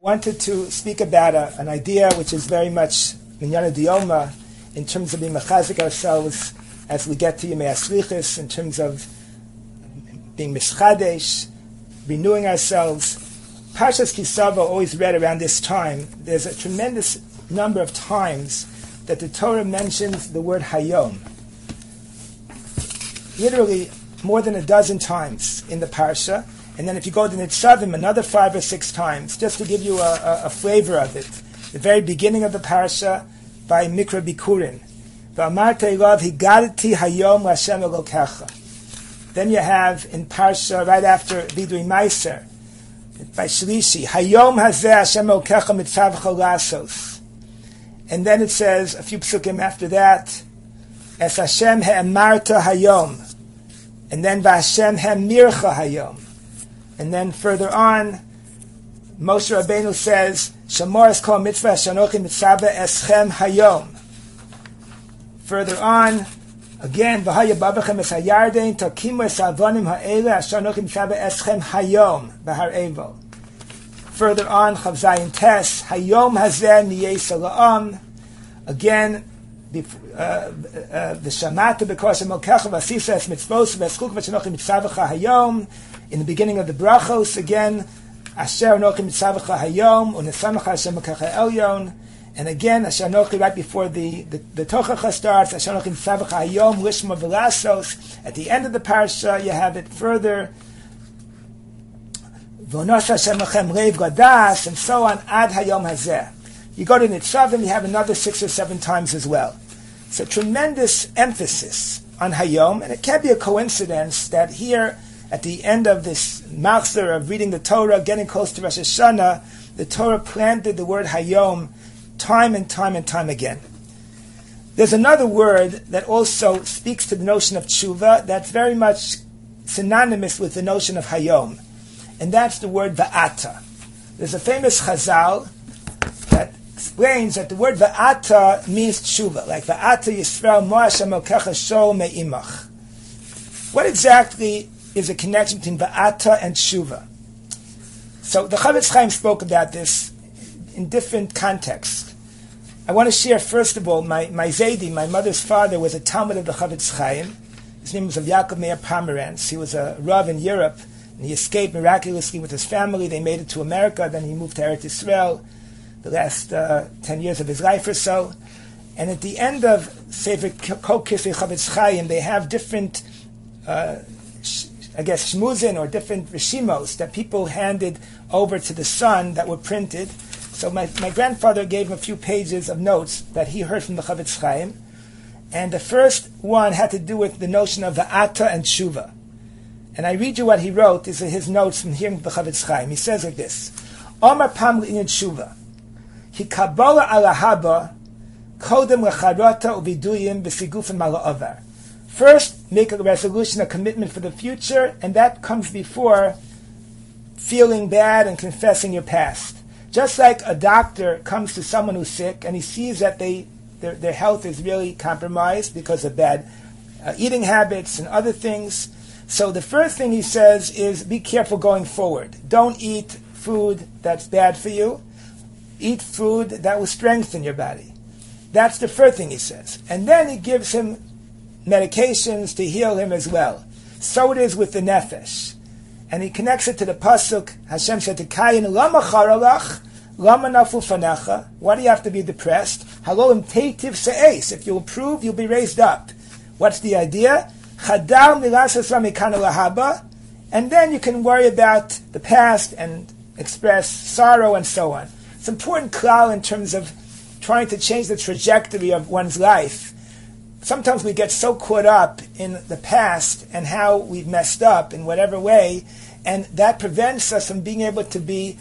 wanted to speak about an idea which is very much minyana dioma in terms of being mechazik ourselves as we get to Yemei Aslichus, in terms of being mischadesh, renewing ourselves. Parshas Kisava, always read around this time, there's a tremendous number of times that the Torah mentions the word hayom. Literally more than a dozen times in the parsha. And then if you go to Nitzavim, another 5 or 6 times, just to give you a flavor of it. The very beginning of the parsha, by Mikra Bikurin. V'amarta ilav higadati hayom l'Hashem Elokecha. Then you have in parsha, right after Vidui Meiser, by Shlishi, hayom hazeh Hashem Elokecha mitzavcha lasos. And then it says, a few psukim after that, Es Hashem he'amarta hayom. And then V'Hashem he'amircha hayom. And then further on, Moshe Rabbeinu says, Shamor es kol mitzvah shanochi mitzvah eschem hayom. Further on, again, V'haya babachem es hayardein takimu es avonim ha'ele shanochi mitzvah eschem hayom b'har Evo. Further on, Chav Zayin Tes, hayom hazeh niyeh sala'am. Again, V'shamata b'kos ha'mokecha v'asisa es mitzvos v'eschuk v'shanochi mitzvah hayom. In the beginning of the brachos, again, Asher Anochi Mitzavacha Hayom, Unesamacha Hashem Makacha Elyon, and again, Asher Anochi right before the Tochacha starts, Asher Anochi Mitzavacha Hayom, Lishma Velasos. At the end of the parsha, you have it further, Vonosh Hashem Lachem Reiv Gadas, and so on, Ad Hayom Hazeh. You go to Nitzavim, you have another 6 or 7 times as well. It's a tremendous emphasis on Hayom, and it can't be a coincidence that here, at the end of this machzor of reading the Torah, getting close to Rosh Hashanah, the Torah planted the word Hayom time and time and time again. There's another word that also speaks to the notion of tshuva that's very much synonymous with the notion of Hayom, and that's the word Va'ata. There's a famous chazal that explains that the word Va'ata means tshuva, like Va'ata Yisrael Mo'ash HaMelkecha Shol Me'imach. What exactly is a connection between Va'ata and Tshuva? So the Chavetz Chaim spoke about this in different contexts. I want to share, first of all, my Zaydi, my mother's father, was a Talmud of the Chavetz Chaim. His name was Yaakov Meir Pomerantz. He was a Rav in Europe, and he escaped miraculously with his family. They made it to America, then he moved to Eretz Yisrael the last 10 years of his life or so. And at the end of Sefer Kol Kisei Chavetz Chaim, they have different shmuzin or different rishimos that people handed over to the son that were printed. So my grandfather gave him a few pages of notes that he heard from the Chavetz Chaim. And the first one had to do with the notion of Va'ata and Tshuva. And I read you what he wrote. These are his notes from hearing the Chavetz Chaim. He says like this, Omar Pam L'Inyan Tshuva, Ki Kabbalah ala haba, Kodem L'charata U'viduyim B'sigufim ala Ovar. First, make a resolution, a commitment for the future, and that comes before feeling bad and confessing your past. Just like a doctor comes to someone who's sick and he sees that their health is really compromised because of bad eating habits and other things. So the first thing he says is be careful going forward. Don't eat food that's bad for you. Eat food that will strengthen your body. That's the first thing he says. And then he gives him medications to heal him as well. So it is with the nefesh. And he connects it to the pasuk, Hashem said to Kayin, Lama charalach, Lama nafu fanecha. Why do you have to be depressed? Haloim teitiv se'es. If you'll improve, you'll be raised up. What's the idea? Chadal milasas ramikana lahaba. And then you can worry about the past and express sorrow and so on. It's important klal in terms of trying to change the trajectory of one's life. Sometimes we get so caught up in the past and how we've messed up in whatever way, and that prevents us from being able to be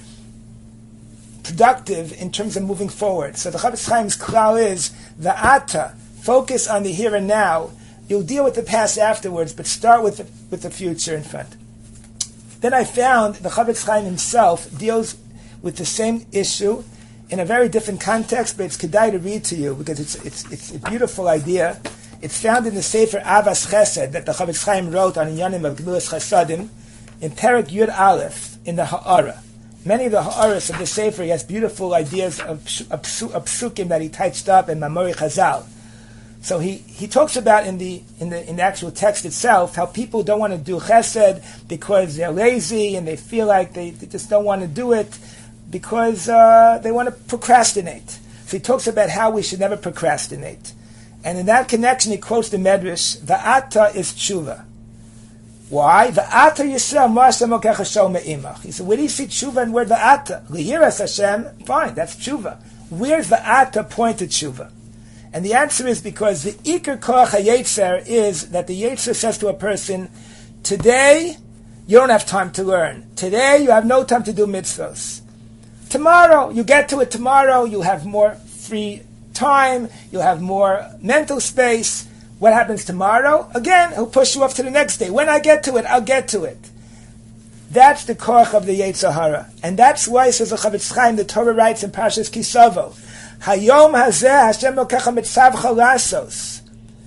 productive in terms of moving forward. So the Chavetz Chaim's klal is Va'ata, focus on the here and now. You'll deal with the past afterwards, but start with the future in front. Then I found the Chavetz Chaim himself deals with the same issue in a very different context, but it's kedai to read to you because it's a beautiful idea. It's found in the Sefer Avas Chesed that the Chavetz Chaim wrote on Inyanim of Gemilas Chasadim in Perek Yud Aleph in the Ha'ara. Many of the ha'aris of the Sefer, he has beautiful ideas of psukim that he typed up in Mamori Chazal. So he talks about in the actual text itself how people don't want to do chesed because they're lazy and they feel like they just don't want to do it because they want to procrastinate. So he talks about how we should never procrastinate. And in that connection he quotes the Medrash, Va'ata is tshuva. Why? Va'ata Yisrael ma'aseh mokecha shol me'imach. He said, where do you see tshuva and word va'ata? Lihiras Hashem, fine, that's tshuva. Where's va'ata point to tshuva? And the answer is because the Iker Koach HaYetzer is that the Yetzer says to a person, today you don't have time to learn. Today you have no time to do mitzvos. Tomorrow, you get to it tomorrow, you'll have more free time, you'll have more mental space. What happens tomorrow? Again, he'll push you off to the next day. When I get to it, I'll get to it. That's the Koach of the Yetzer Hara. And that's why, says the Chavetz Chaim, the Torah writes in Parshas Kisavo, Hayom hazeh Hashem lokecha mitzavcha lasos.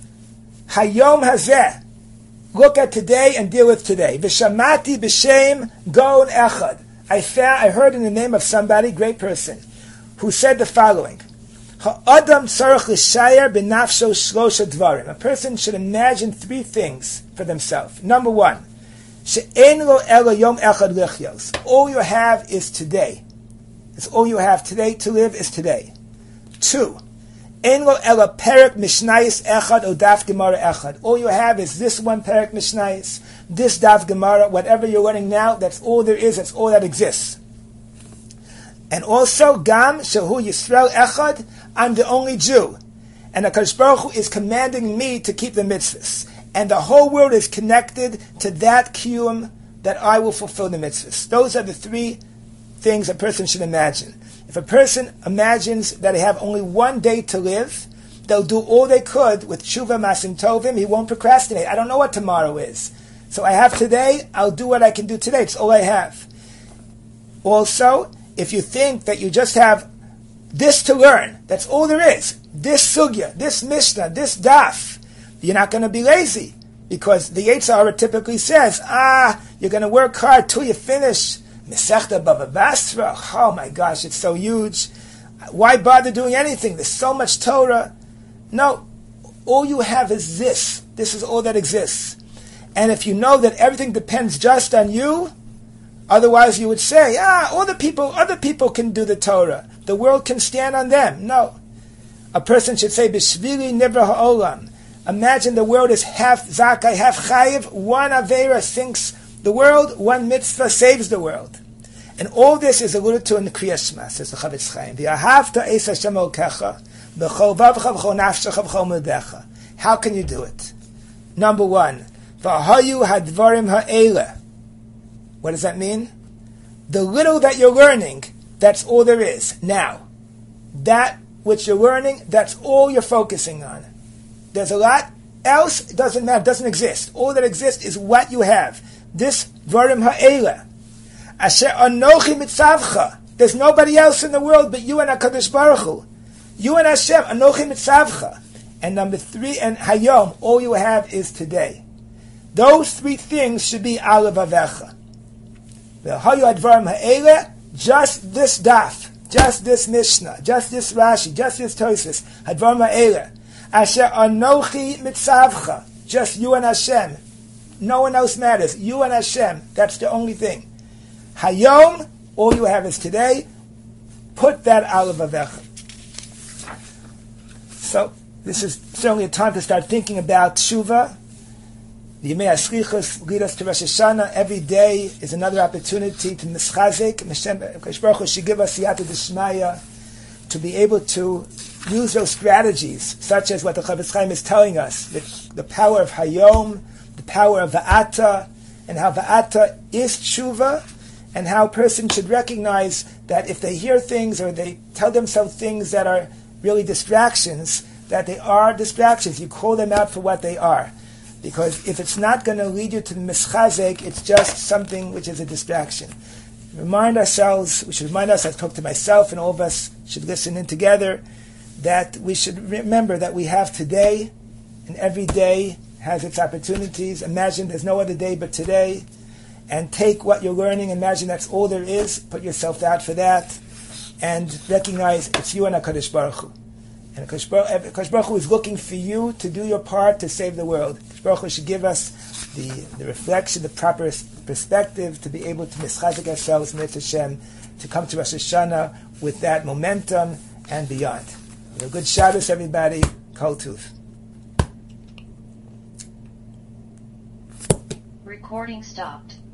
Hayom hazeh. Look at today and deal with today. V'shamati b'shem gon echad. I heard in the name of somebody, great person, who said the following. Ha'adam tzarech l'shayer b'nafsho shlosha dvarim. A person should imagine three things for themselves. Number one, she'en lo elo yom echad lichyos. All you have is today. It's all you have today to live is today. 2. En lo ela perek mishnayis echad o daf gemara echad. All you have is this one perek mishnayis, this daf gemara, whatever you're learning now, that's all there is, that's all that exists. And also, gam shehu Yisrael echad, I'm the only Jew. And HaKadosh Baruch Hu is commanding me to keep the mitzvahs. And the whole world is connected to that kiyum that I will fulfill the mitzvahs. Those are the three things a person should imagine. If a person imagines that they have only one day to live, they'll do all they could with tshuva masim tovim. He won't procrastinate. I don't know what tomorrow is. So I have today, I'll do what I can do today. It's all I have. Also, if you think that you just have this to learn, that's all there is, this sugya, this mishnah, this daf, you're not going to be lazy. Because the Yetzer Hara typically says, you're going to work hard till you finish Masechta Bava Basra. Oh my gosh, it's so huge. Why bother doing anything? There's so much Torah. No, all you have is this. This is all that exists. And if you know that everything depends just on you, otherwise you would say, other people can do the Torah. The world can stand on them. No. A person should say, B'shvili nivra ha'olam. Imagine the world is half zakai, half chayiv. One avera sinks the world, one mitzvah saves the world. And all this is alluded to in the Kriyas Shema, says the Chavetz Chaim. V'ahavta es Hashem Elokecha, b'chol vavcha v'chol nafshecha v'chol medecha. How can you do it? Number one, v'hayu hadvarim ha'ele. What does that mean? The little that you're learning, that's all there is. Now, that which you're learning, that's all you're focusing on. There's a lot else, it doesn't matter, doesn't exist. All that exists is what you have. This Varim Ha'ela. Asher Anochi Mitzavcha. There's nobody else in the world but you and HaKadosh Baruch Hu. You and Hashem, Anochi Mitzavcha. And number 3, and Hayom, all you have is today. Those 3 things should be Alav Avecha. V'hayu Advarim Ha'ela, just this daf, just this Mishnah, just this Rashi, just this Tosfos, Advarim Ha'ela. Asher Anochi Mitzavcha. Just you and Hashem. No one else matters. You and Hashem. That's the only thing. Hayom, all you have is today. Put that Alav Avecha. So, this is certainly a time to start thinking about Tshuva. The Yemei HaSlichos lead us to Rosh Hashanah. Every day is another opportunity to mischazik. HaKadosh Baruch Hu should give us Siyata D'Shmaya to be able to use those strategies, such as what the Chavetz Chaim is telling us, the power of Hayom, the power of Va'ata, and how Va'ata is Tshuva, and how a person should recognize that if they hear things or they tell themselves things that are really distractions, that they are distractions. You call them out for what they are. Because if it's not going to lead you to the mischazek, it's just something which is a distraction. We should remind ourselves, I talk to myself, and all of us should listen in together, that we should remember that we have today, and every day has its opportunities. Imagine there's no other day but today. and take what you're learning, imagine that's all there is, put yourself out for that, and recognize it's you and HaKadosh Baruch Hu. And HaKadosh Baruch Hu is looking for you to do your part to save the world. HaKadosh Baruch Hu should give us the reflection, the proper perspective to be able to mischazik ourselves, Mitzvah Hashem, to come to Rosh Hashanah with that momentum and beyond. Have a good Shabbos, everybody. Kol Tuv. Recording stopped.